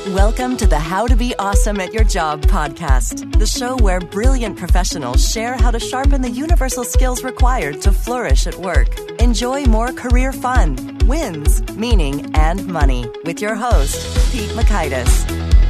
Welcome to the How to Be Awesome at Your Job podcast, the show where brilliant professionals share how to sharpen the universal skills required to flourish at work. Enjoy more career fun, wins, meaning, and money with your host, Pete Mockaitis.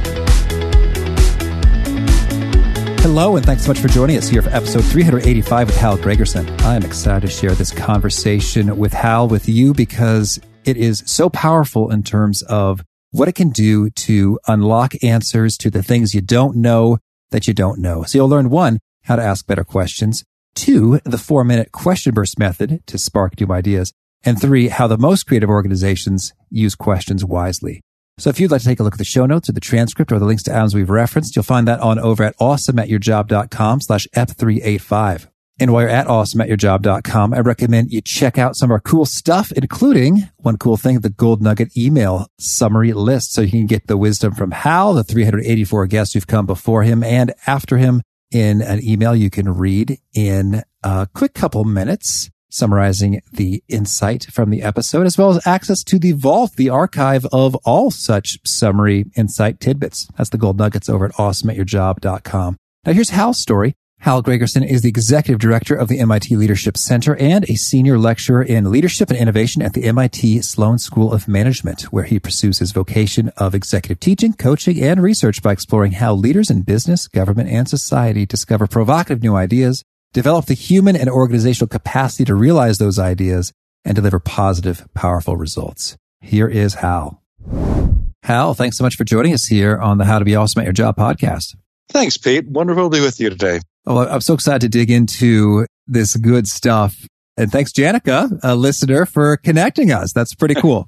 Hello, and thanks so much for joining us here for episode 385 with Hal Gregerson. I am excited to share this conversation with Hal with you because it is so powerful in terms of what it can do to unlock answers to the things you don't know that you don't know. So you'll learn, 1, how to ask better questions, 2, the 4-minute question burst method to spark new ideas, and 3, how the most creative organizations use questions wisely. So if you'd like to take a look at the show notes or the transcript or the links to items we've referenced, you'll find that on over at awesomeatyourjob.com/ep385. And while you're at awesomeatyourjob.com, I recommend you check out some of our cool stuff, including one cool thing, the Gold Nugget email summary list. So you can get the wisdom from Hal, the 384 guests who've come before him and after him in an email you can read in a quick couple minutes, summarizing the insight from the episode, as well as access to the vault, the archive of all such summary insight tidbits. That's the Gold Nuggets over at awesomeatyourjob.com. Now here's Hal's story. Hal Gregerson is the executive director of the MIT Leadership Center and a senior lecturer in leadership and innovation at the MIT Sloan School of Management, where he pursues his vocation of executive teaching, coaching, and research by exploring how leaders in business, government, and society discover provocative new ideas, develop the human and organizational capacity to realize those ideas, and deliver positive, powerful results. Here is Hal. Hal, thanks so much for joining us here on the How to Be Awesome at Your Job podcast. Thanks, Pete. Wonderful to be with you today. Well, I'm so excited to dig into this good stuff. And thanks, Janica, a listener, for connecting us. That's pretty cool.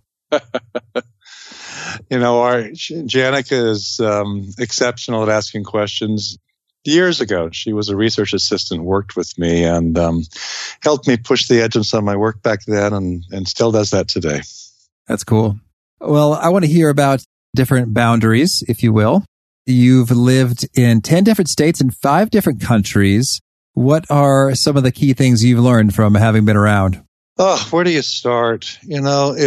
Janica is exceptional at asking questions. Years ago, she was a research assistant, worked with me, and helped me push the edge on some of my work back then, and still does that today. That's cool. Well, I want to hear about different boundaries, if you will. You've lived in 10 different states and 5 different countries. What are some of the key things you've learned from having been around? Oh, where do you start? Have you had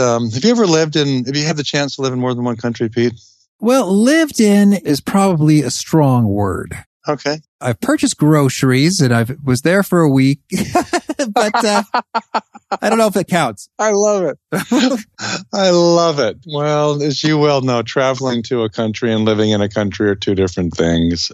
the chance to live in more than one country, Pete? Well, lived in is probably a strong word. Okay. I've purchased groceries and I was there for a week, but I don't know if it counts. I love it. I love it. Well, as you well know, traveling to a country and living in a country are two different things.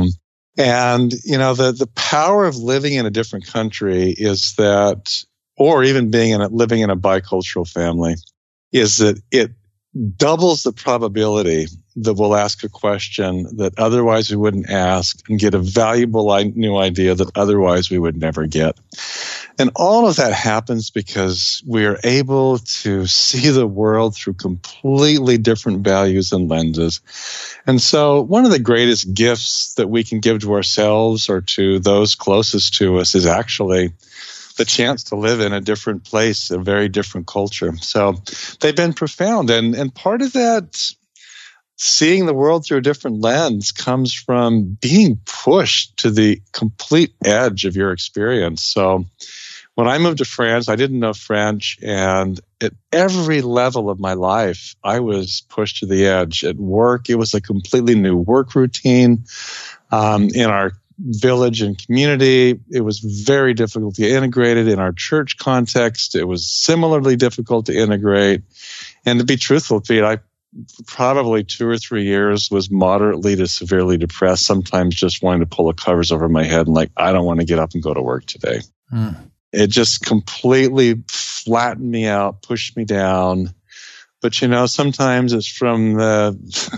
The power of living in a different country is that, or even living in a bicultural family, is that it doubles the probability that we'll ask a question that otherwise we wouldn't ask and get a valuable new idea that otherwise we would never get. And all of that happens because we are able to see the world through completely different values and lenses. And so one of the greatest gifts that we can give to ourselves or to those closest to us is actually the chance to live in a different place, a very different culture. So they've been profound. And part of that, seeing the world through a different lens, comes from being pushed to the complete edge of your experience. So when I moved to France, I didn't know French. And at every level of my life, I was pushed to the edge. At work, it was a completely new work routine. In our village and community, it was very difficult to get integrated. In our church context, it was similarly difficult to integrate. And to be truthful, Pete, I probably 2 or 3 years was moderately to severely depressed, sometimes just wanting to pull the covers over my head and I don't want to get up and go to work today. It just completely flattened me out, pushed me down. But sometimes it's from the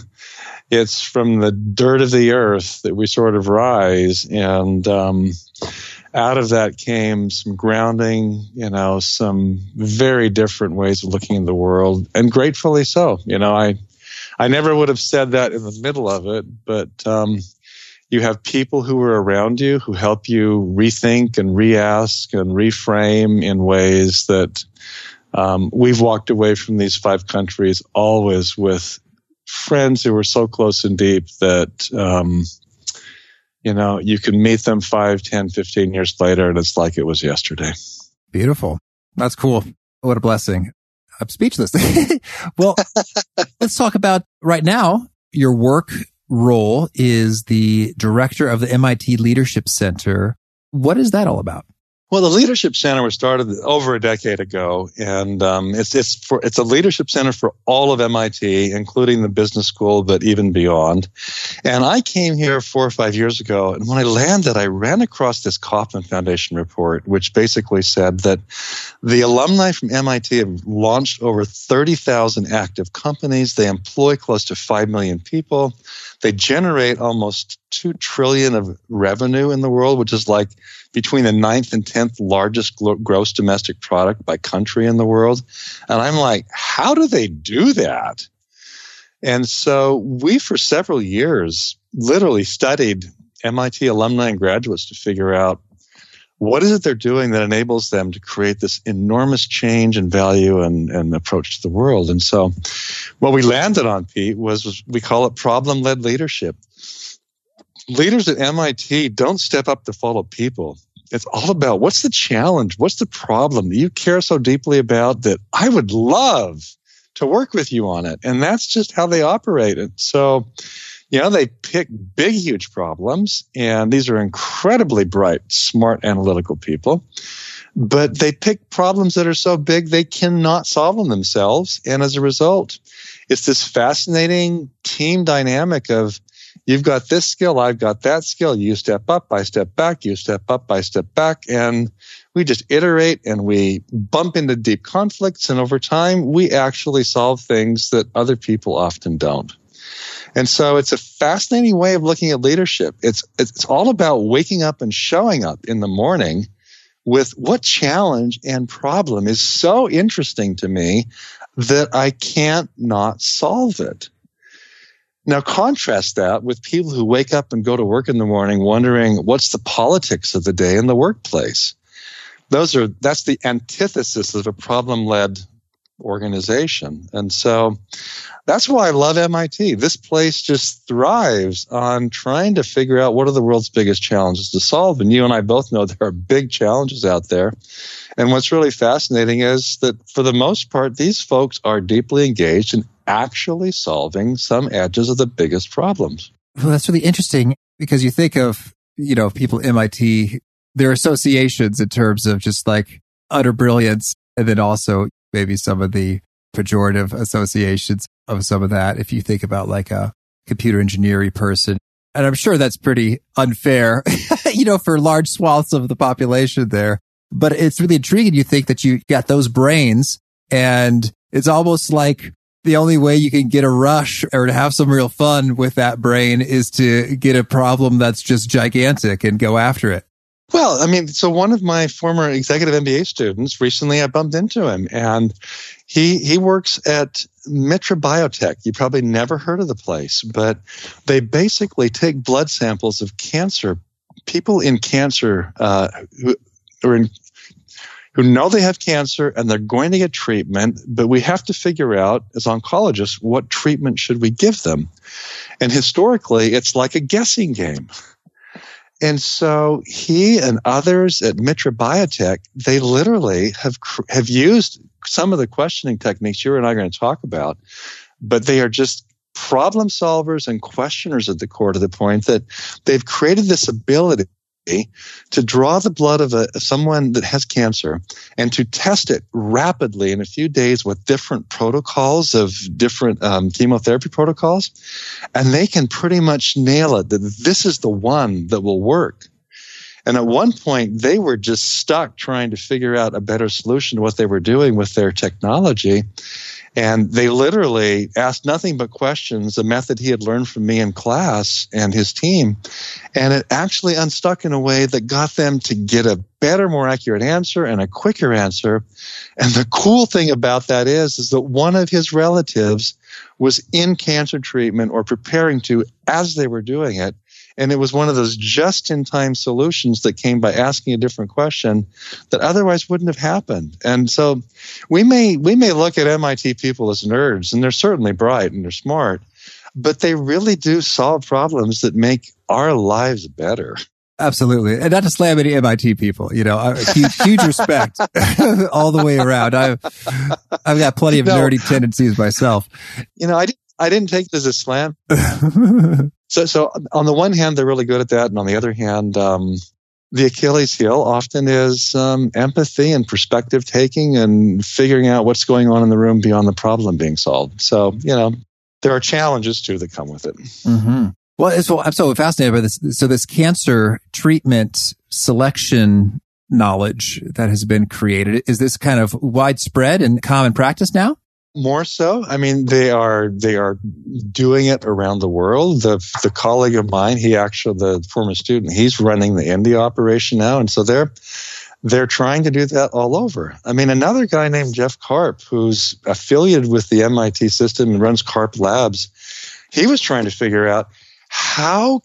dirt of the earth that we sort of rise. And out of that came some grounding, some very different ways of looking at the world. And gratefully so. I never would have said that in the middle of it, but you have people who are around you who help you rethink and re-ask and reframe in ways that we've walked away from these 5 countries always with friends who were so close and deep that, you can meet them 5, 10, 15 years later and it's like it was yesterday. Beautiful. That's cool. What a blessing. I'm speechless. Well, let's talk about right now. Your work role is the director of the MIT Leadership Center. What is that all about? Well, the Leadership Center was started over a decade ago, and it's a leadership center for all of MIT, including the business school, but even beyond. And I came here 4 or 5 years ago, and when I landed, I ran across this Kauffman Foundation report, which basically said that the alumni from MIT have launched over 30,000 active companies. They employ close to 5 million people. They generate almost $2 trillion of revenue in the world, which is like between the 9th and 10th largest gross domestic product by country in the world. And I'm like, how do they do that? And so we, for several years, literally studied MIT alumni and graduates to figure out what is it they're doing that enables them to create this enormous change and value and approach to the world. And so what we landed on, Pete, was we call it problem-led leadership. Leaders at MIT don't step up to follow people. It's all about what's the challenge, what's the problem that you care so deeply about that I would love to work with you on it. And that's just how they operate. And so, they pick big, huge problems, and these are incredibly bright, smart, analytical people. But they pick problems that are so big they cannot solve them themselves. And as a result, it's this fascinating team dynamic of you've got this skill, I've got that skill, you step up, I step back, you step up, I step back, and we just iterate and we bump into deep conflicts, and over time we actually solve things that other people often don't. And so it's a fascinating way of looking at leadership. It's all about waking up and showing up in the morning with what challenge and problem is so interesting to me that I can't not solve it. Now, contrast that with people who wake up and go to work in the morning wondering what's the politics of the day in the workplace. That's the antithesis of a problem-led organization. And so that's why I love MIT. This place just thrives on trying to figure out what are the world's biggest challenges to solve. And you and I both know there are big challenges out there. And what's really fascinating is that for the most part, these folks are deeply engaged in actually solving some edges of the biggest problems. Well, that's really interesting because you think of, people at MIT, their associations in terms of just like utter brilliance, and then also maybe some of the pejorative associations of some of that. If you think about like a computer engineering person, and I'm sure that's pretty unfair, for large swaths of the population there. But it's really intriguing. You think that you got those brains, and it's almost like the only way you can get a rush or to have some real fun with that brain is to get a problem that's just gigantic and go after it. Well, so one of my former executive MBA students, recently I bumped into him, and he works at Mitra Biotech. You probably never heard of the place, but they basically take blood samples of cancer, people in cancer who know they have cancer and they're going to get treatment, but we have to figure out, as oncologists, what treatment should we give them? And historically, it's like a guessing game. And so he and others at Mitra Biotech, they literally have used some of the questioning techniques you and I are going to talk about, but they are just problem solvers and questioners at the core, to the point that they've created this ability to draw the blood of someone that has cancer and to test it rapidly in a few days with different protocols of different chemotherapy protocols. And they can pretty much nail it that this is the one that will work. And at one point, they were just stuck trying to figure out a better solution to what they were doing with their technology. And they literally asked nothing but questions, a method he had learned from me in class and his team. And it actually unstuck in a way that got them to get a better, more accurate answer and a quicker answer. And the cool thing about that is that one of his relatives was in cancer treatment or preparing to as they were doing it. And it was one of those just-in-time solutions that came by asking a different question that otherwise wouldn't have happened. And so we may look at MIT people as nerds, and they're certainly bright and they're smart, but they really do solve problems that make our lives better. Absolutely. And not to slam any MIT people, huge respect all the way around. I've got plenty of nerdy tendencies myself. I didn't take it as a slam. So on the one hand, they're really good at that. And on the other hand, the Achilles heel often is empathy and perspective taking and figuring out what's going on in the room beyond the problem being solved. So, there are challenges too that come with it. Mm-hmm. Well, I'm so fascinated by this. So this cancer treatment selection knowledge that has been created, is this kind of widespread and common practice now? More so. I mean, they are doing it around the world. The colleague of mine, the former student, he's running the India operation now. And so they're trying to do that all over. I mean, another guy named Jeff Karp, who's affiliated with the MIT system and runs Karp Labs, he was trying to figure out how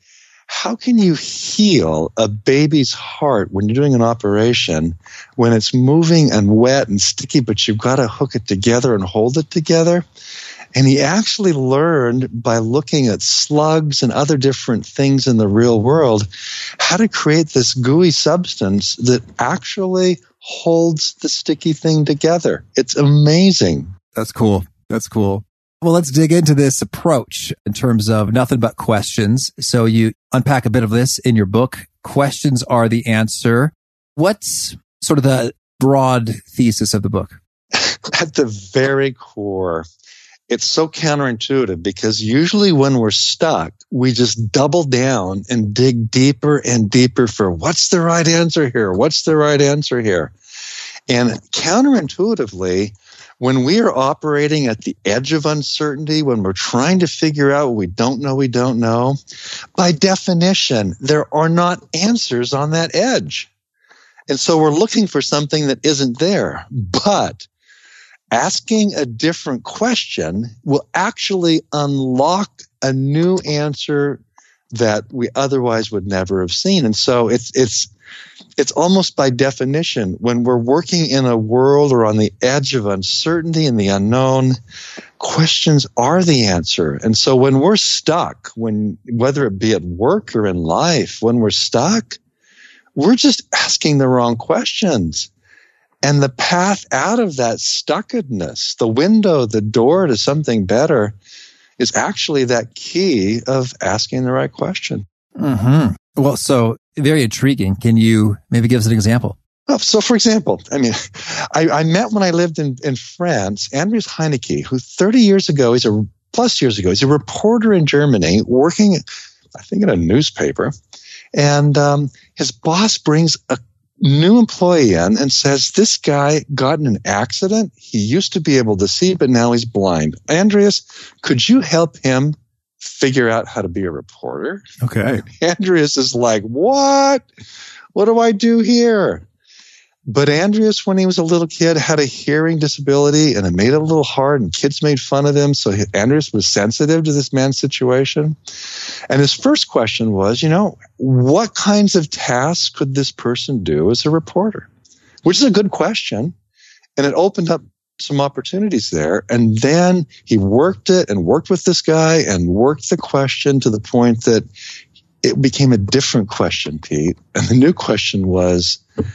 can you heal a baby's heart when you're doing an operation, when it's moving and wet and sticky, but you've got to hook it together and hold it together? And he actually learned by looking at slugs and other different things in the real world how to create this gooey substance that actually holds the sticky thing together. It's amazing. That's cool. Well, let's dig into this approach in terms of nothing but questions. So you unpack a bit of this in your book. Questions are the answer. What's sort of the broad thesis of the book? At the very core, it's so counterintuitive because usually when we're stuck, we just double down and dig deeper and deeper for what's the right answer here? What's the right answer here? And counterintuitively, when we are operating at the edge of uncertainty, when we're trying to figure out what we don't know, by definition, there are not answers on that edge. And so we're looking for something that isn't there. But asking a different question will actually unlock a new answer that we otherwise would never have seen. And so it's almost by definition, when we're working in a world or on the edge of uncertainty and the unknown, questions are the answer. And so when we're stuck, whether it be at work or in life, when we're stuck, we're just asking the wrong questions. And the path out of that stuckedness, the window, the door to something better, is actually that key of asking the right question. Mm-hmm. Well, so very intriguing. Can you maybe give us an example? So, for example, I mean, I met when I lived in France, Andreas Heinecke, who 30 years ago, he's a reporter in Germany working, I think, in a newspaper. And his boss brings a new employee in and says, this guy got in an accident. He used to be able to see, but now he's blind. Andreas, could you help him figure out how to be a reporter? Okay. Andreas is like, what? What do I do here? But Andreas, when he was a little kid, had a hearing disability, and it made it a little hard, and kids made fun of him. So Andreas was sensitive to this man's situation. And his first question was, what kinds of tasks could this person do as a reporter? Which is a good question. And it opened up some opportunities there. And then he worked it and worked with this guy and worked the question to the point that it became a different question, Pete. And the new question was,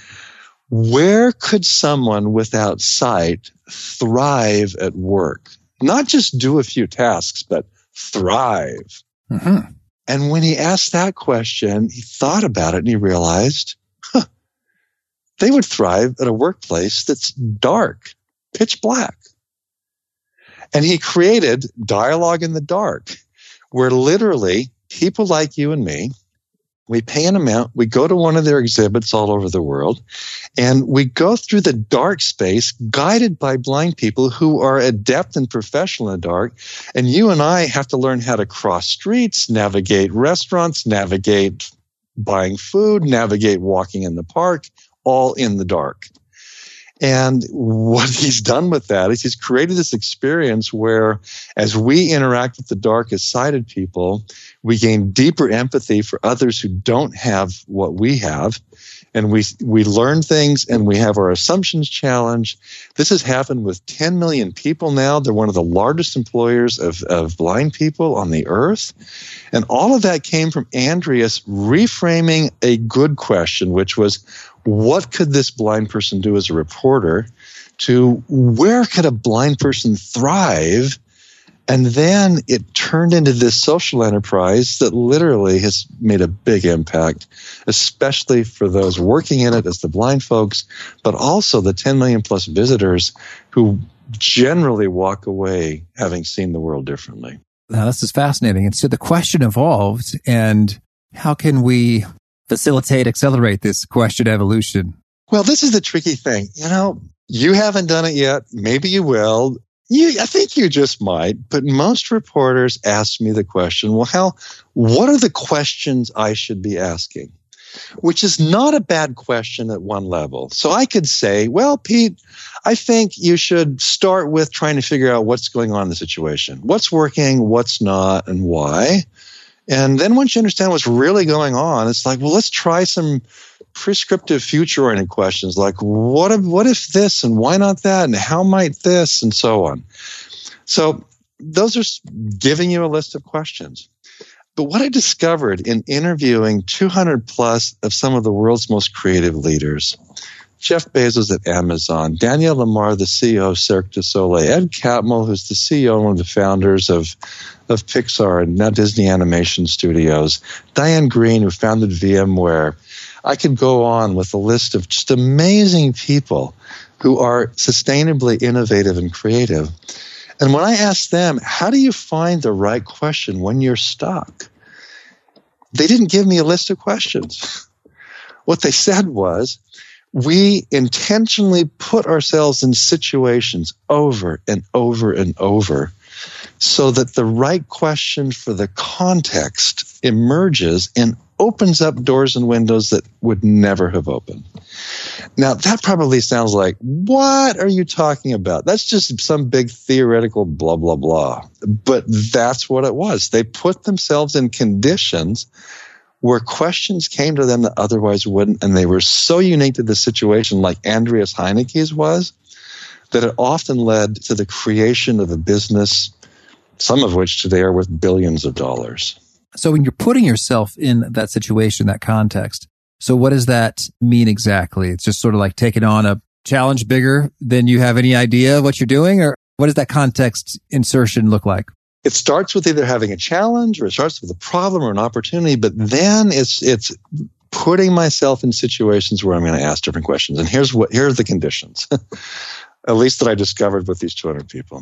where could someone without sight thrive at work? Not just do a few tasks, but thrive. Mm-hmm. And when he asked that question, he thought about it and he realized, they would thrive at a workplace that's dark, pitch black. And he created Dialogue in the Dark, where literally people like you and me, we pay an amount, we go to one of their exhibits all over the world, and we go through the dark space guided by blind people who are adept and professional in the dark. And you and I have to learn how to cross streets, navigate restaurants, navigate buying food, navigate walking in the park, all in the dark. And what he's done with that is he's created this experience where as we interact with the darkest sighted people, we gain deeper empathy for others who don't have what we have. and we learn things and we have our assumptions challenged. This has happened with 10 million people now. They're one of the largest employers of blind people on the earth. And all of that came from Andreas reframing a good question, which was, what could this blind person do as a reporter, to where could a blind person thrive? And then it turned into this social enterprise that literally has made a big impact, especially for those working in it as the blind folks, but also the 10 million plus visitors who generally walk away having seen the world differently. Now, this is fascinating. And so the question evolved, and how can we facilitate, accelerate this question evolution? Well, this is the tricky thing. You haven't done it yet. Maybe you will. I think you just might, but most reporters ask me the question, well, what are the questions I should be asking? Which is not a bad question at one level. So I could say, well, Pete, I think you should start with trying to figure out what's going on in the situation. What's working, what's not, and why. And then once you understand what's really going on, it's like, well, let's try some prescriptive future-oriented questions like what if this and why not that and how might this and so on. So those are giving you a list of questions. But what I discovered in interviewing 200 plus of some of the world's most creative leaders, Jeff Bezos at Amazon, Daniel Lamar, the CEO of Cirque du Soleil, Ed Catmull, who's the CEO and one of the founders of Pixar and now Disney Animation Studios, Diane Green, who founded VMware. I could go on with a list of just amazing people who are sustainably innovative and creative. And when I asked them, how do you find the right question when you're stuck? They didn't give me a list of questions. What they said was, we intentionally put ourselves in situations over and over and over so that the right question for the context emerges and opens up doors and windows that would never have opened. Now, that probably sounds like, what are you talking about? That's just some big theoretical blah, blah, blah. But that's what it was. They put themselves in conditions where questions came to them that otherwise wouldn't, and they were so unique to the situation, like Andreas Heineke's was, that it often led to the creation of a business, some of which today are worth billions of dollars. So when you're putting yourself in that situation, that context, so what does that mean exactly? It's just sort of like taking on a challenge bigger than you have any idea of what you're doing? Or what does that context insertion look like? It starts with either having a challenge or it starts with a problem or an opportunity, but then it's putting myself in situations where I'm going to ask different questions. And here are the conditions, at least that I discovered with these 200 people.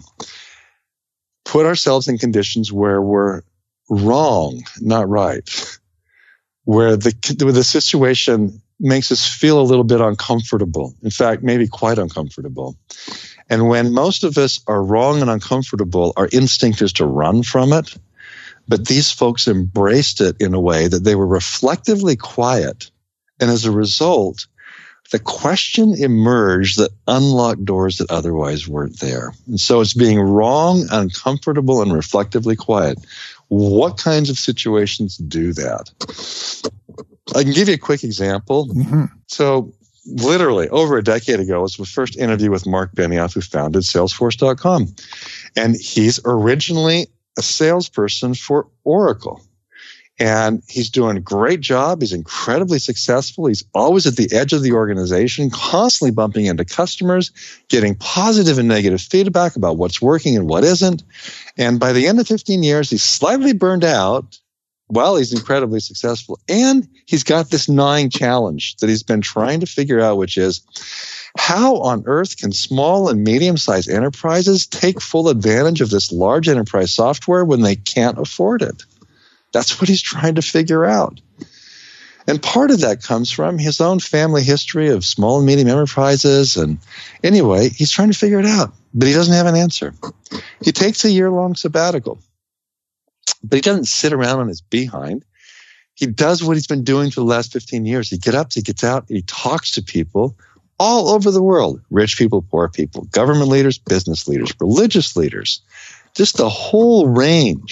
Put ourselves in conditions where we're wrong, not right, where the situation makes us feel a little bit uncomfortable. In fact, maybe quite uncomfortable. And when most of us are wrong and uncomfortable, our instinct is to run from it. But these folks embraced it in a way that they were reflectively quiet. And as a result, the question emerged that unlocked doors that otherwise weren't there. And so it's being wrong, uncomfortable, and reflectively quiet. What kinds of situations do that? I can give you a quick example. Mm-hmm. So literally over a decade ago was the first interview with Mark Benioff, who founded Salesforce.com. And he's originally a salesperson for Oracle. And he's doing a great job. He's incredibly successful. He's always at the edge of the organization, constantly bumping into customers, getting positive and negative feedback about what's working and what isn't. And by the end of 15 years, he's slightly burned out while he's incredibly successful. And he's got this gnawing challenge that he's been trying to figure out, which is, how on earth can small and medium-sized enterprises take full advantage of this large enterprise software when they can't afford it? That's what he's trying to figure out. And part of that comes from his own family history of small and medium enterprises. And anyway, he's trying to figure it out, but he doesn't have an answer. He takes a year-long sabbatical, but he doesn't sit around on his behind. He does what he's been doing for the last 15 years. He gets up, he gets out, he talks to people all over the world, rich people, poor people, government leaders, business leaders, religious leaders, just the whole range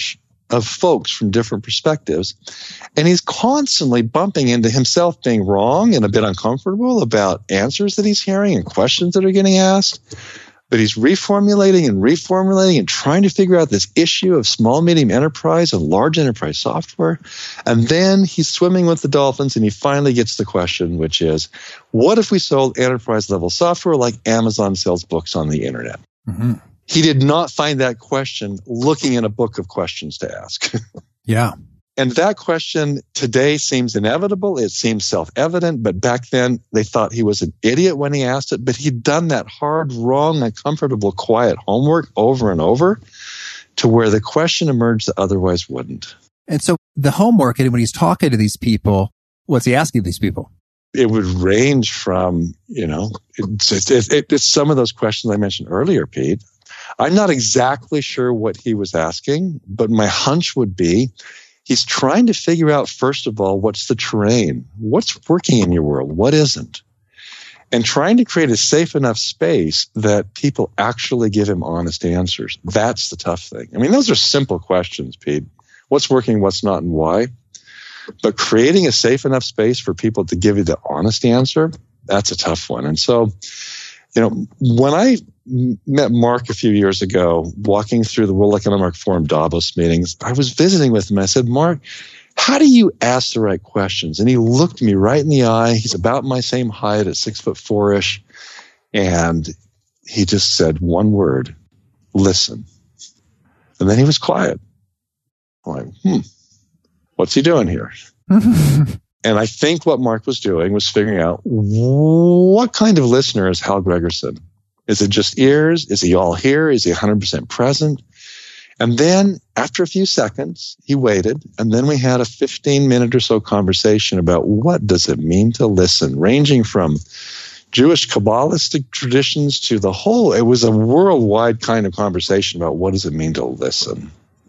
of folks from different perspectives. And he's constantly bumping into himself being wrong and a bit uncomfortable about answers that he's hearing and questions that are getting asked. But he's reformulating and trying to figure out this issue of small, medium enterprise and large enterprise software. And then he's swimming with the dolphins, and he finally gets the question, which is, what if we sold enterprise level software like Amazon sells books on the internet? Mm-hmm. He did not find that question looking in a book of questions to ask. Yeah. And that question today seems inevitable. It seems self-evident, but back then they thought he was an idiot when he asked it. But he'd done that hard, wrong, uncomfortable, quiet homework over and over to where the question emerged that otherwise wouldn't. And so the homework, and when he's talking to these people, what's he asking these people? It would range from, it's some of those questions I mentioned earlier, Pete. I'm not exactly sure what he was asking, but my hunch would be he's trying to figure out, first of all, what's the terrain? What's working in your world? What isn't? And trying to create a safe enough space that people actually give him honest answers. That's the tough thing. I mean, those are simple questions, Pete. What's working, what's not, and why? But creating a safe enough space for people to give you the honest answer, that's a tough one. And so, when I met Mark a few years ago, walking through the World Economic Forum Davos meetings, I was visiting with him. I said, Mark, how do you ask the right questions? And he looked me right in the eye. He's about my same height at 6'4"-ish. And he just said one word, listen. And then he was quiet. I'm like, what's he doing here? And I think what Mark was doing was figuring out, what kind of listener is Hal Gregersen? Is it just ears? Is he all here? Is he 100% present? And then after a few seconds, he waited. And then we had a 15-minute or so conversation about what does it mean to listen, ranging from Jewish Kabbalistic traditions to the whole. It was a worldwide kind of conversation about what does it mean to listen.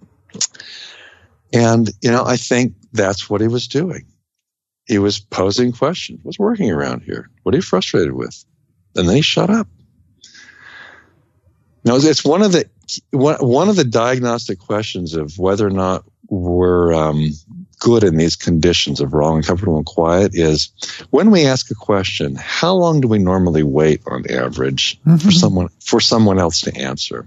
And, I think that's what he was doing. He was posing questions. What's working around here? What are you frustrated with? And then he shut up. Now, it's one of the diagnostic questions of whether or not we're good in these conditions of wrong, uncomfortable, and quiet is when we ask a question, how long do we normally wait on average for someone else to answer?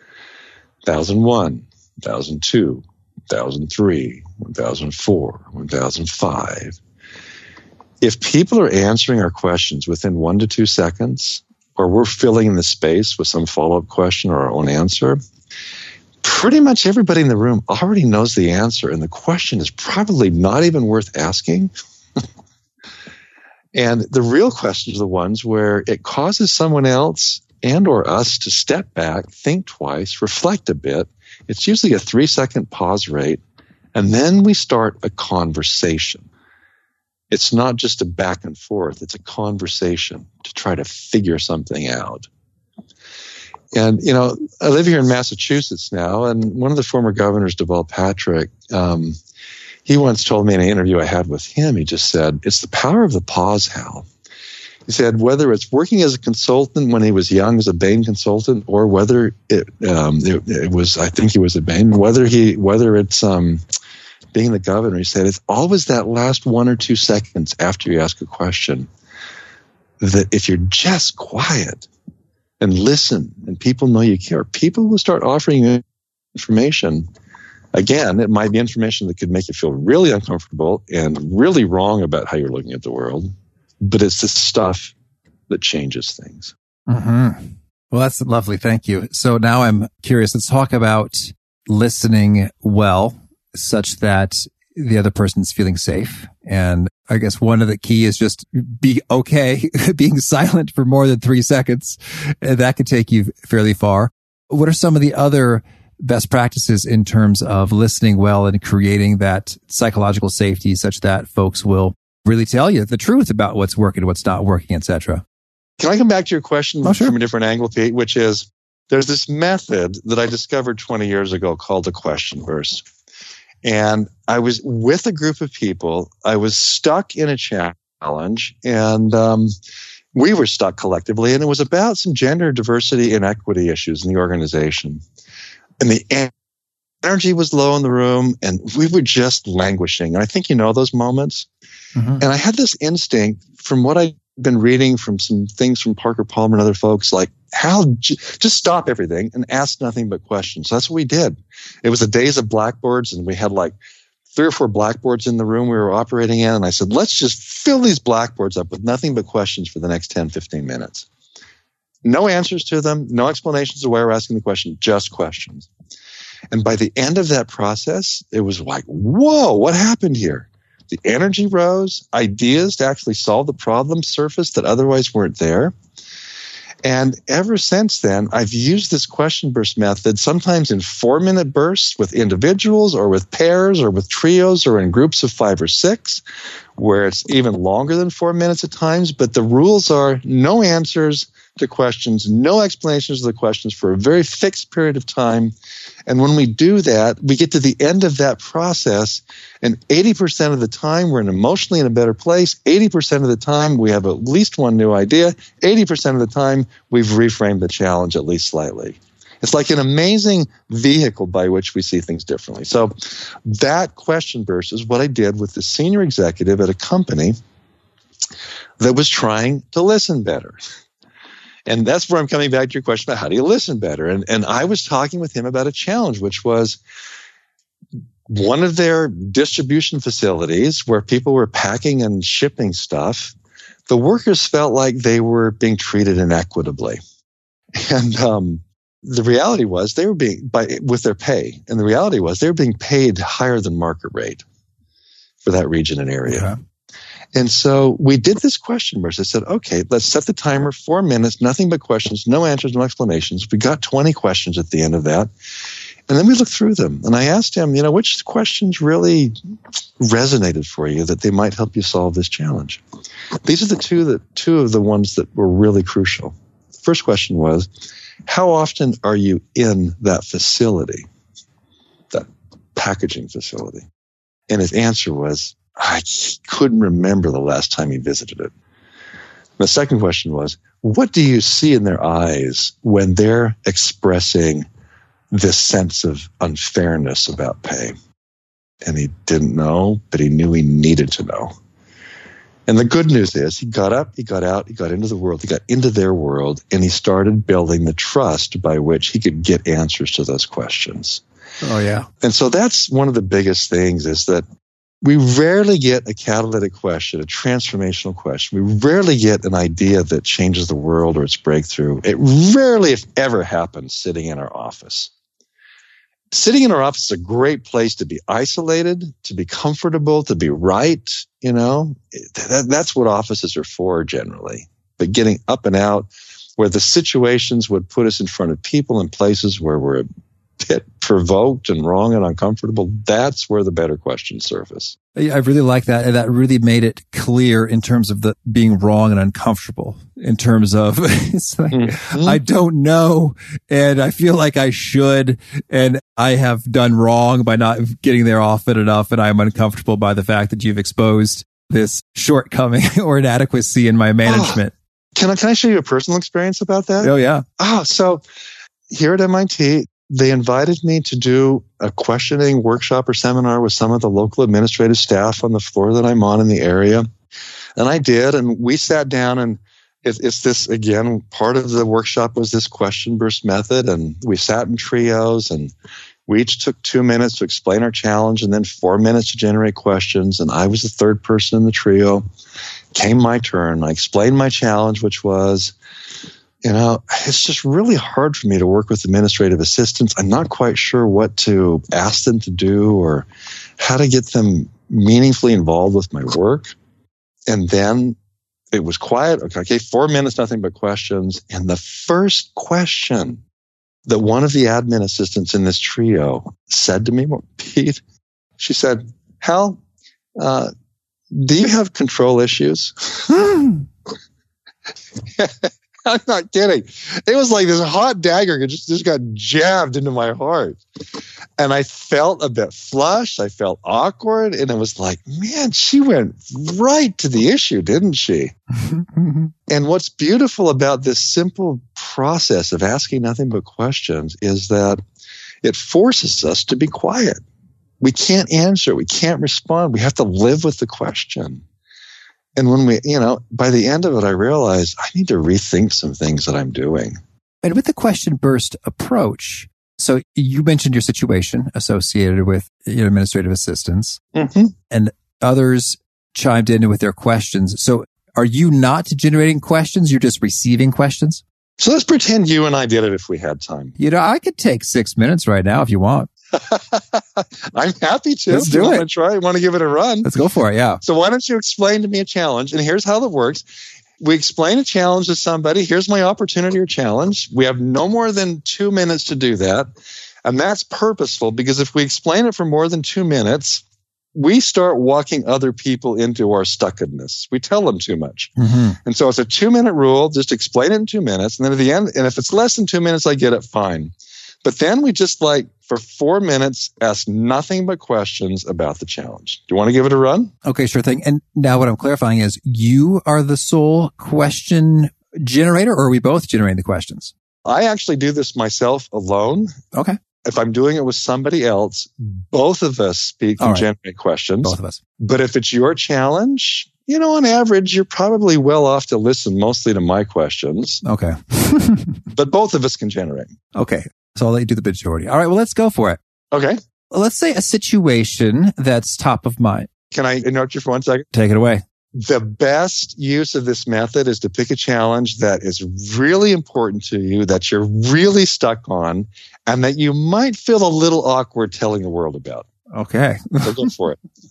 1001, 1002, 1003, 1004, 1005. If people are answering our questions within 1 to 2 seconds, or we're filling in the space with some follow-up question or our own answer, pretty much everybody in the room already knows the answer, and the question is probably not even worth asking. And the real questions are the ones where it causes someone else and or us to step back, think twice, reflect a bit. It's usually a 3-second pause rate, and then we start a conversation. It's not just a back and forth. It's a conversation to try to figure something out. And, I live here in Massachusetts now, and one of the former governors, Deval Patrick, he once told me in an interview I had with him, he just said, it's the power of the pause, Hal. He said, whether it's working as a consultant when he was young as a Bain consultant, or whether it was, I think he was a Bain, whether it's being the governor, he said, it's always that last 1 or 2 seconds after you ask a question that if you're just quiet and listen and people know you care, people will start offering you information. Again, it might be information that could make you feel really uncomfortable and really wrong about how you're looking at the world, but it's the stuff that changes things. Mm-hmm. Well, that's lovely. Thank you. So now I'm curious. Let's talk about listening well, such that the other person's feeling safe. And I guess one of the key is just be okay being silent for more than 3 seconds. And that could take you fairly far. What are some of the other best practices in terms of listening well and creating that psychological safety such that folks will really tell you the truth about what's working, what's not working, etc.? Can I come back to your question sure. from a different angle, Pete, which is there's this method that I discovered 20 years ago called the question burst. And I was with a group of people. I was stuck in a challenge, and we were stuck collectively. And it was about some gender diversity and equity issues in the organization. And the energy was low in the room, and we were just languishing. And I think you know those moments. Mm-hmm. And I had this instinct from what I'd been reading from some things from Parker Palmer and other folks, like, Hal, just stop everything and ask nothing but questions. So that's what we did. It was the days of blackboards, and we had like 3 or 4 blackboards in the room we were operating in. And I said, let's just fill these blackboards up with nothing but questions for the next 10, 15 minutes. No answers to them, no explanations of why we're asking the question, just questions. And by the end of that process, it was like, whoa, what happened here? The energy rose, ideas to actually solve the problem surfaced that otherwise weren't there. And ever since then, I've used this question burst method, sometimes in 4-minute bursts with individuals or with pairs or with trios or in groups of 5 or 6, where it's even longer than 4 minutes at times. But the rules are no answers to questions, no explanations of the questions for a very fixed period of time. And when we do that, we get to the end of that process, and 80% of the time we're emotionally in a better place. 80% of the time we have at least one new idea. 80% of the time we've reframed the challenge at least slightly. It's like an amazing vehicle by which we see things differently. So that question burst is what I did with the senior executive at a company that was trying to listen better. And that's where I'm coming back to your question about how do you listen better. And I was talking with him about a challenge, which was one of their distribution facilities where people were packing and shipping stuff. The workers felt like they were being treated inequitably. And the reality was they were being, with their pay, and the reality was they were being paid higher than market rate for that region and area. Yeah. And so we did this question burst. I said, okay, let's set the timer, 4 minutes, nothing but questions, no answers, no explanations. We got 20 questions at the end of that. And then we looked through them. And I asked him, which questions really resonated for you that they might help you solve this challenge? These are the two of the ones that were really crucial. The first question was, how often are you in that facility, that packaging facility? And his answer was, I couldn't remember the last time he visited it. The second question was, what do you see in their eyes when they're expressing this sense of unfairness about pay? And he didn't know, but he knew he needed to know. And the good news is he got up, he got out, he got into the world, he got into their world, and he started building the trust by which he could get answers to those questions. Oh, yeah. And so that's one of the biggest things is that we rarely get a catalytic question, a transformational question. We rarely get an idea that changes the world or its breakthrough. It rarely, if ever, happens sitting in our office. Sitting in our office is a great place to be isolated, to be comfortable, to be right. That's what offices are for generally. But getting up and out where the situations would put us in front of people and places where we're a bit provoked and wrong and uncomfortable, that's where the better questions surface. I really like that. And that really made it clear in terms of the being wrong and uncomfortable, in terms of it's like, I don't know, and I feel like I should, and I have done wrong by not getting there often enough, and I'm uncomfortable by the fact that you've exposed this shortcoming or inadequacy in my management. Can I show you a personal experience about that? Oh, yeah. So here at MIT, they invited me to do a questioning workshop or seminar with some of the local administrative staff on the floor that I'm on in the area. And I did, and we sat down, and it's this, again, part of the workshop was this question burst method, and we sat in trios, and we each took 2 minutes to explain our challenge and then 4 minutes to generate questions, and I was the third person in the trio. Came my turn. I explained my challenge, which was, it's just really hard for me to work with administrative assistants. I'm not quite sure what to ask them to do or how to get them meaningfully involved with my work. And then it was quiet. Okay, 4 minutes, nothing but questions. And the first question that one of the admin assistants in this trio said to me, Pete, she said, Hal, do you have control issues? I'm not kidding. It was like this hot dagger just got jabbed into my heart. And I felt a bit flushed. I felt awkward. And it was like, man, she went right to the issue, didn't she? And what's beautiful about this simple process of asking nothing but questions is that it forces us to be quiet. We can't answer. We can't respond. We have to live with the question. And when we, by the end of it, I realized I need to rethink some things that I'm doing. And with the question burst approach, so you mentioned your situation associated with your administrative assistants, and others chimed in with their questions. So are you not generating questions? You're just receiving questions? So let's pretend you and I did it if we had time. I could take 6 minutes right now if you want. I'm happy to. Let's do it. Try. I want to give it a run. Let's go for it. Yeah. So why don't you explain to me a challenge? And here's how that works. We explain a challenge to somebody. Here's my opportunity or challenge. We have no more than 2 minutes to do that. And that's purposeful because if we explain it for more than 2 minutes, we start walking other people into our stuckedness. We tell them too much. And so it's a 2-minute rule. Just explain it in 2 minutes. And then at the end, and if it's less than 2 minutes, I get it, fine. But then we just for 4 minutes, ask nothing but questions about the challenge. Do you want to give it a run? Okay, sure thing. And now what I'm clarifying is you are the sole question generator, or are we both generating the questions? I actually do this myself alone. Okay. If I'm doing it with somebody else, both of us speak and generate questions. Both of us. But if it's your challenge, on average, you're probably well off to listen mostly to my questions. Okay. But both of us can generate. Okay. So I'll let you do the majority. All right. Well, let's go for it. Okay. Let's say a situation that's top of mind. Can I interrupt you for 1 second? Take it away. The best use of this method is to pick a challenge that is really important to you, that you're really stuck on, and that you might feel a little awkward telling the world about. Okay. So go for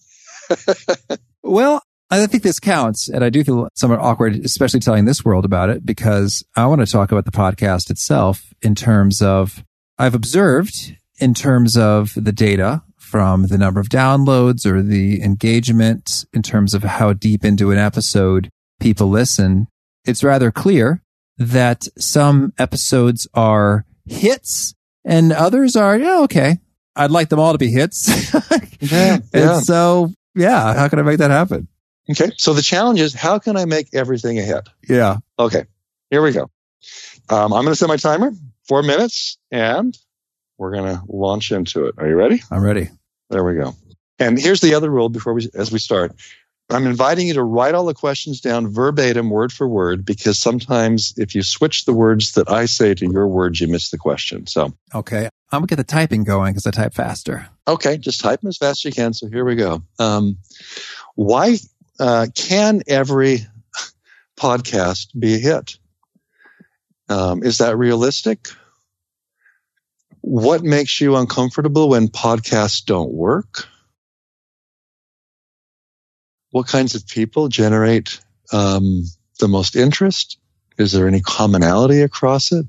it. Well, I think this counts, and I do feel somewhat awkward, especially telling this world about it, because I want to talk about the podcast itself in terms of, I've observed in terms of the data from the number of downloads or the engagement in terms of how deep into an episode people listen. It's rather clear that some episodes are hits and others are, okay. I'd like them all to be hits. And so, how can I make that happen? Okay. So the challenge is, how can I make everything a hit? Yeah. Okay. Here we go. I'm going to set my timer, 4 minutes, and we're going to launch into it. Are you ready? I'm ready. There we go. And here's the other rule as we start. I'm inviting you to write all the questions down verbatim, word for word, because sometimes if you switch the words that I say to your words, you miss the question. So, okay. I'm going to get the typing going because I type faster. Okay. Just type them as fast as you can. So here we go. Why can every podcast be a hit? Is that realistic? What makes you uncomfortable when podcasts don't work? What kinds of people generate the most interest? Is there any commonality across it?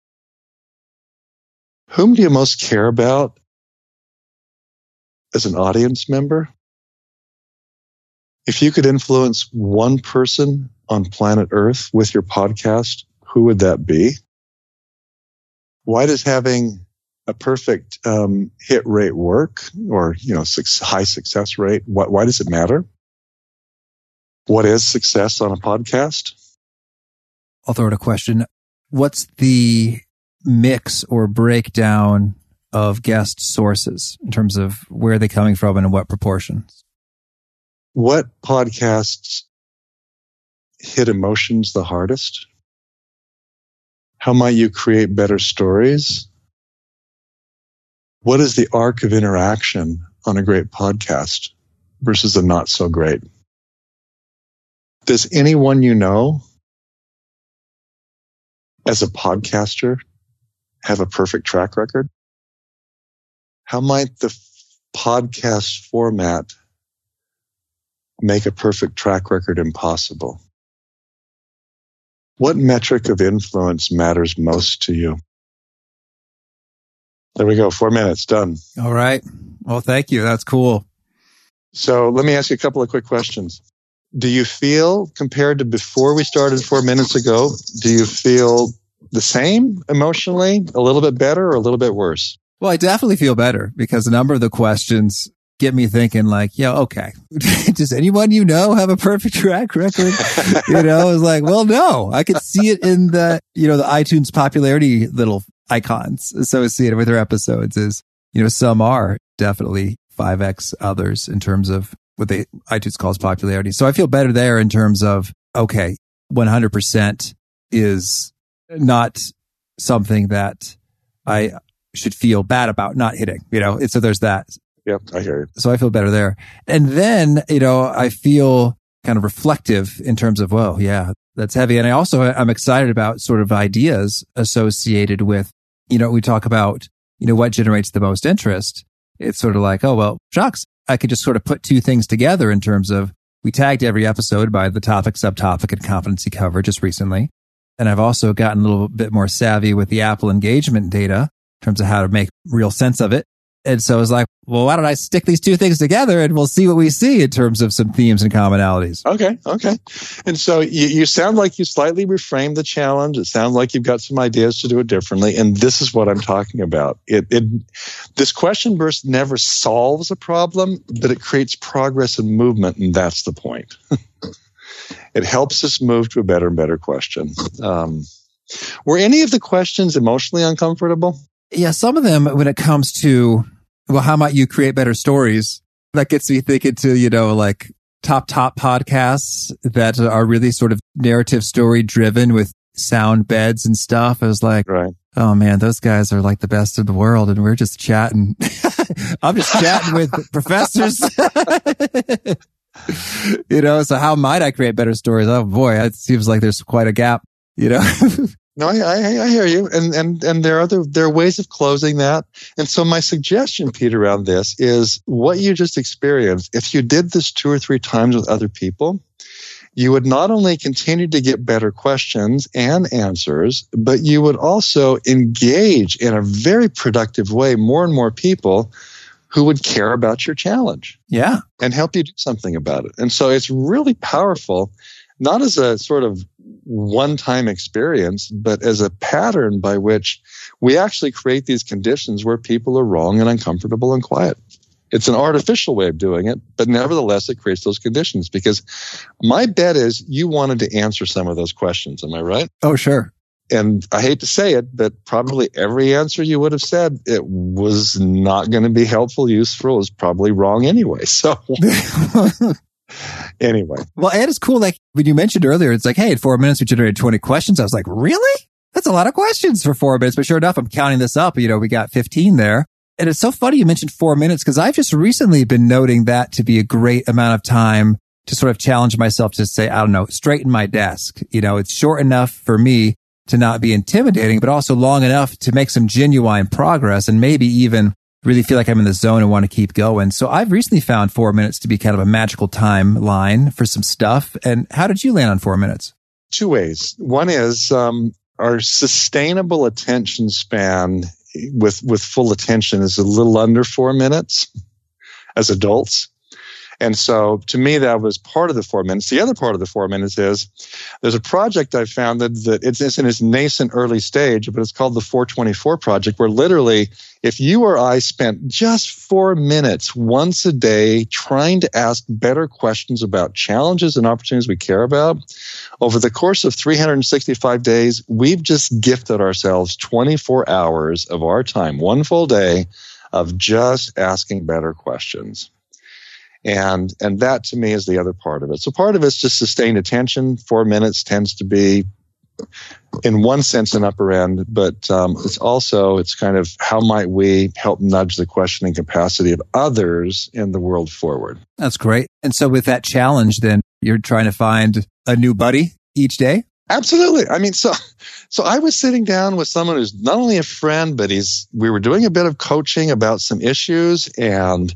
Whom do you most care about as an audience member? If you could influence one person on planet Earth with your podcast, who would that be? Why does having a perfect hit rate work, or high success rate? Why does it matter? What is success on a podcast? I'll throw out a question. What's the mix or breakdown of guest sources in terms of where they're coming from and in what proportions? What podcasts hit emotions the hardest? How might you create better stories? What is the arc of interaction on a great podcast versus a not so great? Does anyone you know as a podcaster have a perfect track record? How might the podcast format make a perfect track record impossible? What metric of influence matters most to you? There we go. 4 minutes. Done. All right. Well, thank you. That's cool. So let me ask you a couple of quick questions. Do you feel, compared to before we started 4 minutes ago, do you feel the same emotionally, a little bit better, or a little bit worse? Well, I definitely feel better because a number of the questions get me thinking okay, does anyone you know have a perfect track record? It's like, well, no, I could see it in the, the iTunes popularity little icons associated with her episodes is, you know, some are definitely 5x others in terms of what iTunes calls popularity. So I feel better there in terms of, okay, 100% is not something that I should feel bad about not hitting, you know, so there's that. Yep, I hear you. So I feel better there. And then, you know, I feel kind of reflective in terms of, well, yeah, that's heavy. And I'm excited about sort of ideas associated with, you know, we talk about, you know, what generates the most interest. It's sort of like, oh, well, shucks, I could just sort of put two things together in terms of we tagged every episode by the topic, subtopic, and competency cover just recently. And I've also gotten a little bit more savvy with the Apple engagement data in terms of how to make real sense of it. And so I was like, well, why don't I stick these two things together and we'll see what we see in terms of some themes and commonalities. Okay. And so you sound like you slightly reframed the challenge. It sounds like you've got some ideas to do it differently. And this is what I'm talking about. This question burst never solves a problem, but it creates progress and movement. And that's the point. It helps us move to a better and better question. Were any of the questions emotionally uncomfortable? Yeah, some of them when it comes to, well, how might you create better stories? That gets me thinking to, you know, like top podcasts that are really sort of narrative story driven with sound beds and stuff. I was like, right. Oh man, those guys are like the best in the world. And we're just chatting. I'm just chatting with professors. You know, so how might I create better stories? Oh boy, it seems like there's quite a gap, you know? No, I hear you. And there are ways of closing that. And so my suggestion, Pete, around this is what you just experienced. If you did this 2 or 3 times with other people, you would not only continue to get better questions and answers, but you would also engage in a very productive way more and more people who would care about your challenge. Yeah. And help you do something about it. And so it's really powerful, not as a sort of one-time experience, but as a pattern by which we actually create these conditions where people are wrong and uncomfortable and quiet. It's an artificial way of doing it, but nevertheless, it creates those conditions because my bet is you wanted to answer some of those questions. Am I right? Oh, sure. And I hate to say it, but probably every answer you would have said, it was not going to be helpful, useful, it was probably wrong anyway. So anyway. Well, and it's cool. Like when you mentioned earlier, it's like, hey, in 4 minutes, we generated 20 questions. I was like, really? That's a lot of questions for 4 minutes. But sure enough, I'm counting this up. You know, we got 15 there. And it's so funny you mentioned 4 minutes because I've just recently been noting that to be a great amount of time to sort of challenge myself to say, I don't know, straighten my desk. You know, it's short enough for me to not be intimidating, but also long enough to make some genuine progress and maybe even really feel like I'm in the zone and want to keep going. So I've recently found 4 minutes to be kind of a magical timeline for some stuff. And how did you land on 4 minutes? 2 ways. One is our sustainable attention span with full attention is a little under 4 minutes as adults. And so to me, that was part of the 4 minutes. The other part of the 4 minutes is there's a project I founded that it's in its nascent early stage, but it's called the 424 Project, where literally if you or I spent just 4 minutes once a day trying to ask better questions about challenges and opportunities we care about, over the course of 365 days, we've just gifted ourselves 24 hours of our time, one full day of just asking better questions. And that to me is the other part of it. So part of it's just sustained attention. 4 minutes tends to be, in one sense, an upper end, but it's kind of how might we help nudge the questioning capacity of others in the world forward. That's great. And so with that challenge, then you're trying to find a new buddy each day? Absolutely. I mean, so I was sitting down with someone who's not only a friend, but we were doing a bit of coaching about some issues, and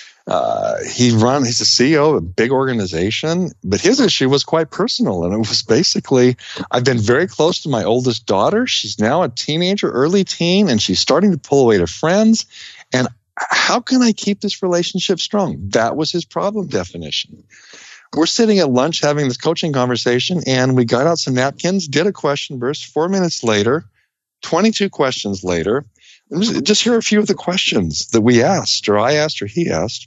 he's the CEO of a big organization, but his issue was quite personal. And it was basically, I've been very close to my oldest daughter. She's now a teenager, early teen, and she's starting to pull away to friends. And how can I keep this relationship strong? That was his problem definition. We're sitting at lunch having this coaching conversation, and we got out some napkins, did a question burst. 4 minutes later, 22 questions later, just hear a few of the questions that we asked, or I asked, or he asked.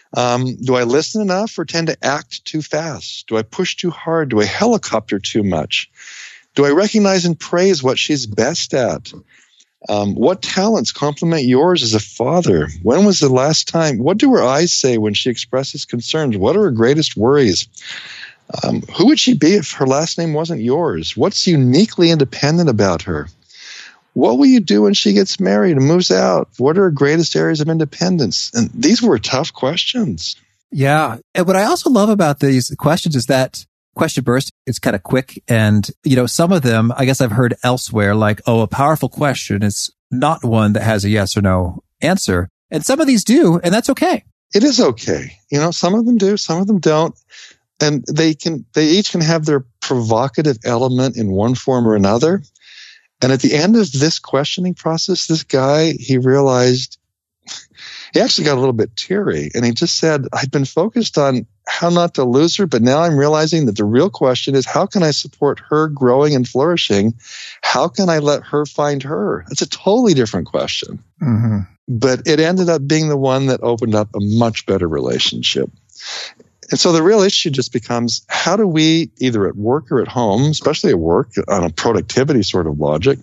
Do I listen enough or tend to act too fast? Do I push too hard? Do I helicopter too much? Do I recognize and praise what she's best at? What talents complement yours as a father? When was the last time? What do her eyes say when she expresses concerns? What are her greatest worries? Who would she be if her last name wasn't yours? What's uniquely independent about her? What will you do when she gets married and moves out? What are her greatest areas of independence? And these were tough questions. Yeah. And what I also love about these questions is that question burst, it's kind of quick. And, some of them, I guess I've heard elsewhere, like, a powerful question is not one that has a yes or no answer. And some of these do, and that's okay. It is okay. Some of them do, some of them don't. And they each can have their provocative element in one form or another. And at the end of this questioning process, this guy, he realized, he actually got a little bit teary, and he just said, I'd been focused on how not to lose her, but now I'm realizing that the real question is, how can I support her growing and flourishing? How can I let her find her? That's a totally different question. Mm-hmm. But it ended up being the one that opened up a much better relationship. And so the real issue just becomes, how do we, either at work or at home, especially at work, on a productivity sort of logic,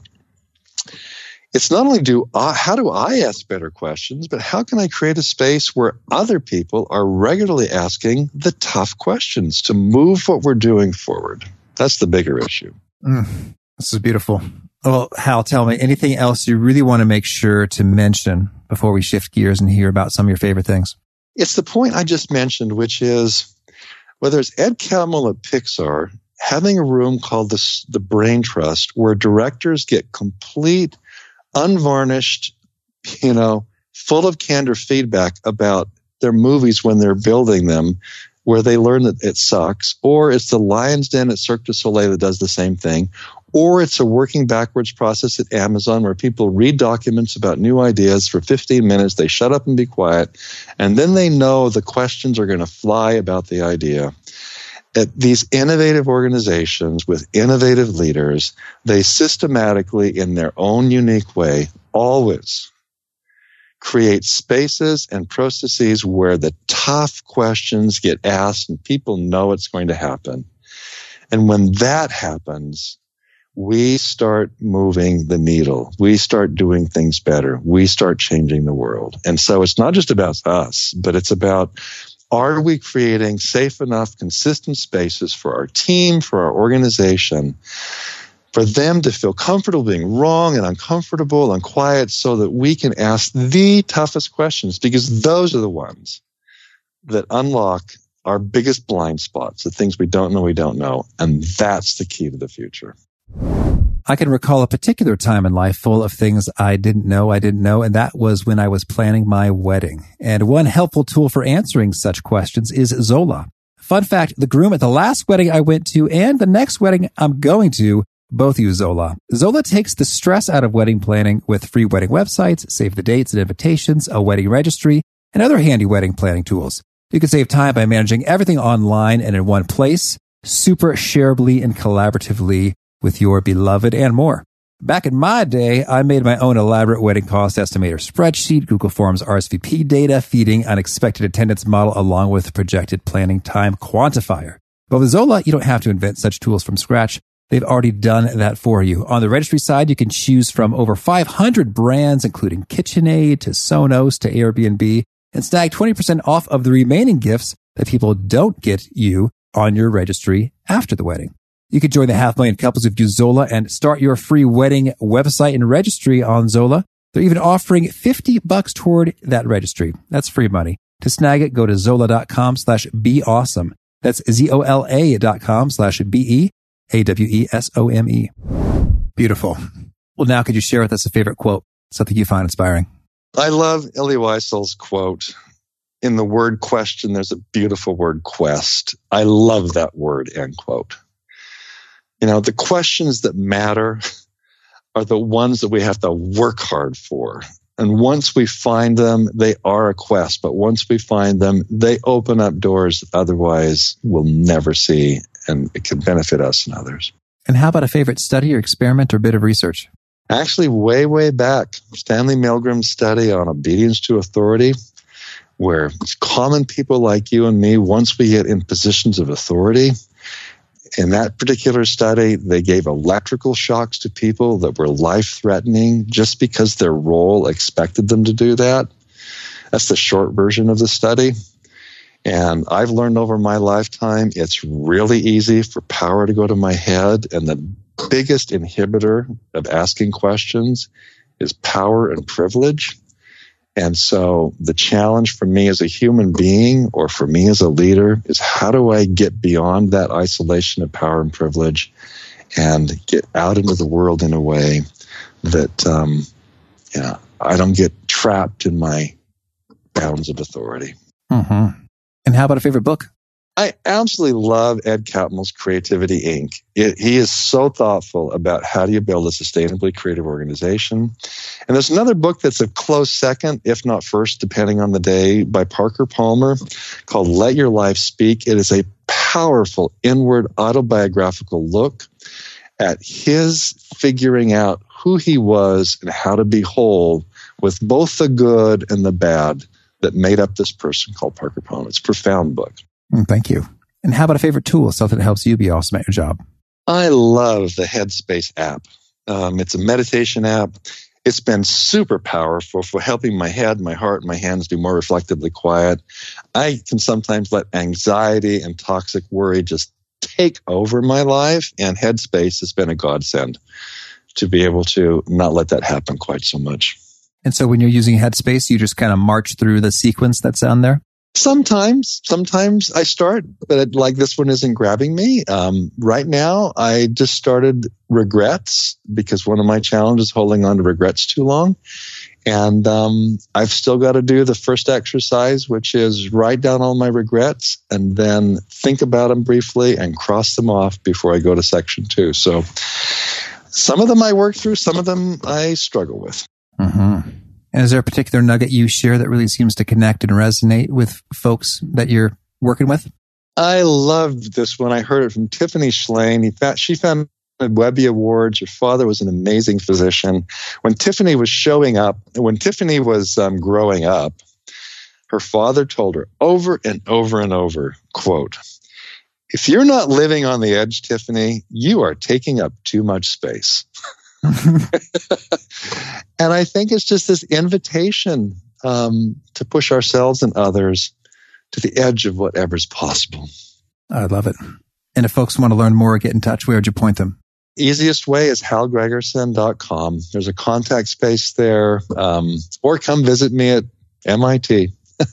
it's not only how do I ask better questions, but how can I create a space where other people are regularly asking the tough questions to move what we're doing forward? That's the bigger issue. This is beautiful. Well, Hal, tell me, anything else you really want to make sure to mention before we shift gears and hear about some of your favorite things? It's the point I just mentioned, which is, whether it's Ed Catmull at Pixar, having a room called the Brain Trust, where directors get complete, unvarnished, full of candor feedback about their movies when they're building them, where they learn that it sucks, or it's the Lion's Den at Cirque du Soleil that does the same thing, or it's a working backwards process at Amazon where people read documents about new ideas for 15 minutes, they shut up and be quiet, and then they know the questions are going to fly about the idea. At these innovative organizations with innovative leaders, they systematically, in their own unique way, always create spaces and processes where the tough questions get asked and people know it's going to happen. And when that happens, we start moving the needle. We start doing things better. We start changing the world. And so it's not just about us, but it's about, are we creating safe enough, consistent spaces for our team, for our organization, for them to feel comfortable being wrong and uncomfortable and quiet so that we can ask the toughest questions, because those are the ones that unlock our biggest blind spots, the things we don't know. And that's the key to the future. I can recall a particular time in life full of things I didn't know, and that was when I was planning my wedding. And one helpful tool for answering such questions is Zola. Fun fact, the groom at the last wedding I went to and the next wedding I'm going to both use Zola. Zola takes the stress out of wedding planning with free wedding websites, save the dates and invitations, a wedding registry, and other handy wedding planning tools. You can save time by managing everything online and in one place, super shareably and collaboratively with your beloved and more. Back in my day, I made my own elaborate wedding cost estimator spreadsheet, Google Forms RSVP data, feeding unexpected attendance model, along with projected planning time quantifier. But with Zola, you don't have to invent such tools from scratch. They've already done that for you. On the registry side, you can choose from over 500 brands, including KitchenAid to Sonos to Airbnb, and snag 20% off of the remaining gifts that people don't get you on your registry after the wedding. You can join the 500,000 couples who've used Zola and start your free wedding website and registry on Zola. They're even offering $50 toward that registry. That's free money. To snag it, go to zola.com/beawesome. That's ZOLA.com/BEAWESOME. Beautiful. Well, now could you share with us a favorite quote, something you find inspiring? I love Elie Wiesel's quote. In the word question, there's a beautiful word quest. I love that word, end quote. The questions that matter are the ones that we have to work hard for. And once we find them, they are a quest. But once we find them, they open up doors that otherwise we'll never see, and it can benefit us and others. And how about a favorite study or experiment or bit of research? Actually, way back, Stanley Milgram's study on obedience to authority, where common people like you and me, once we get in positions of authority, In that particular study, they gave electrical shocks to people that were life-threatening just because their role expected them to do that. That's the short version of the study. And I've learned over my lifetime, it's really easy for power to go to my head. And the biggest inhibitor of asking questions is power and privilege. And so the challenge for me as a human being or for me as a leader is how do I get beyond that isolation of power and privilege and get out into the world in a way that I don't get trapped in my bounds of authority. Mm-hmm. And how about a favorite book? I absolutely love Ed Catmull's Creativity, Inc. He is so thoughtful about how do you build a sustainably creative organization. And there's another book that's a close second, if not first, depending on the day, by Parker Palmer called Let Your Life Speak. It is a powerful inward autobiographical look at his figuring out who he was and how to be whole with both the good and the bad that made up this person called Parker Palmer. It's a profound book. Thank you. And how about a favorite tool, something that helps you be awesome at your job? I love the Headspace app. It's a meditation app. It's been super powerful for helping my head, my heart, and my hands be more reflectively quiet. I can sometimes let anxiety and toxic worry just take over my life, and Headspace has been a godsend to be able to not let that happen quite so much. And so when you're using Headspace, you just kind of march through the sequence that's on there? Sometimes I start, but like this one isn't grabbing me. Right now, I just started regrets because one of my challenges is holding on to regrets too long. And I've still got to do the first exercise, which is write down all my regrets and then think about them briefly and cross them off before I go to section 2. So some of them I work through, some of them I struggle with. Mm-hmm. And is there a particular nugget you share that really seems to connect and resonate with folks that you're working with? I loved this one. I heard it from Tiffany Shlain. She founded Webby Awards. Her father was an amazing physician. When Tiffany was growing up, her father told her over and over and over, quote, "If you're not living on the edge, Tiffany, you are taking up too much space." And I think it's just this invitation to push ourselves and others to the edge of whatever's possible. I love it. And if folks want to learn more or get in touch, where would you point them? Easiest way is halgregerson.com. There's a contact space there. Or come visit me at MIT.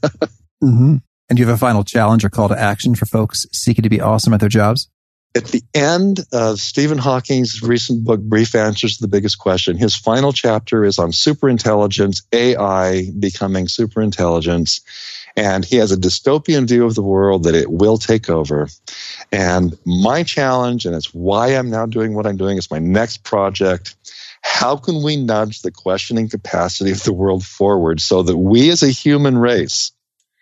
Mm-hmm. And do you have a final challenge or call to action for folks seeking to be awesome at their jobs? At the end of Stephen Hawking's recent book, Brief Answers to the Biggest Question, his final chapter is on superintelligence, AI becoming superintelligence. And he has a dystopian view of the world that it will take over. And my challenge, and it's why I'm now doing what I'm doing, is my next project. How can we nudge the questioning capacity of the world forward so that we as a human race,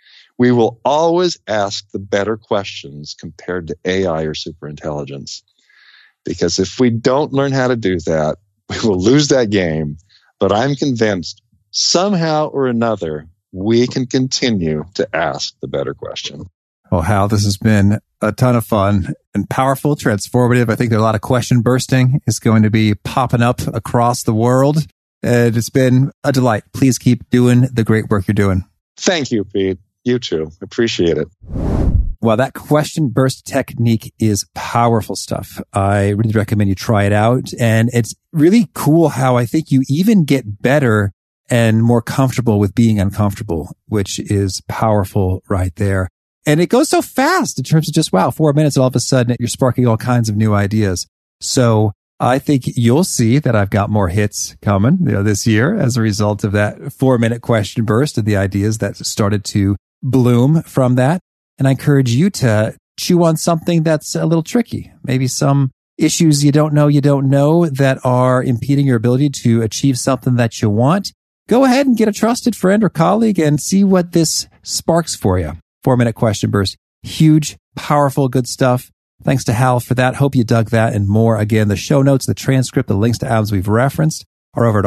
we will always ask the better questions compared to AI or superintelligence? Because if we don't learn how to do that, we will lose that game. But I'm convinced somehow or another, we can continue to ask the better question. Well, Hal, this has been a ton of fun and powerful, transformative. I think there's a lot of question bursting is going to be popping up across the world. And it's been a delight. Please keep doing the great work you're doing. Thank you, Pete. You too. Appreciate it. Well, that question burst technique is powerful stuff. I really recommend you try it out. And it's really cool how I think you even get better and more comfortable with being uncomfortable, which is powerful right there. And it goes so fast in terms of just, 4 minutes, all of a sudden you're sparking all kinds of new ideas. So I think you'll see that I've got more hits coming, this year as a result of that 4-minute question burst and the ideas that started to bloom from that. And I encourage you to chew on something that's a little tricky. Maybe some issues you don't know that are impeding your ability to achieve something that you want. Go ahead and get a trusted friend or colleague and see what this sparks for you. 4-minute question burst. Huge, powerful, good stuff. Thanks to Hal for that. Hope you dug that and more. Again, the show notes, the transcript, the links to items we've referenced are over at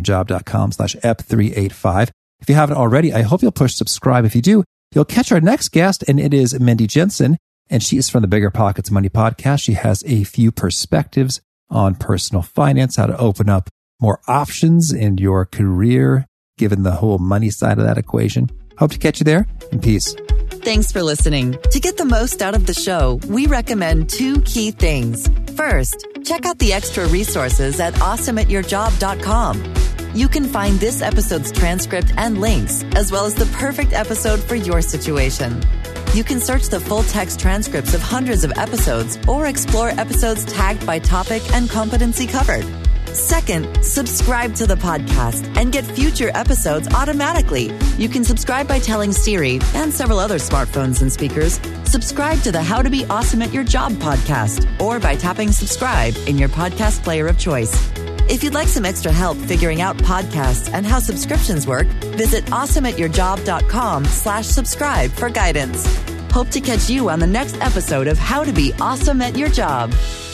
awesomeatyourjob.com/ep385. If you haven't already, I hope you'll push subscribe. If you do, you'll catch our next guest, and it is Mindy Jensen. and she is from the Bigger Pockets Money podcast. She has a few perspectives on personal finance, how to open up more options in your career, given the whole money side of that equation. Hope to catch you there, and peace. Thanks for listening. To get the most out of the show, we recommend 2 key things. First, check out the extra resources at awesomeatyourjob.com. You can find this episode's transcript and links, as well as the perfect episode for your situation. You can search the full text transcripts of hundreds of episodes or explore episodes tagged by topic and competency covered. Second, subscribe to the podcast and get future episodes automatically. You can subscribe by telling Siri and several other smartphones and speakers, subscribe to the How to Be Awesome at Your Job podcast, or by tapping subscribe in your podcast player of choice. If you'd like some extra help figuring out podcasts and how subscriptions work, visit awesomeatyourjob.com/subscribe for guidance. Hope to catch you on the next episode of How to Be Awesome at Your Job.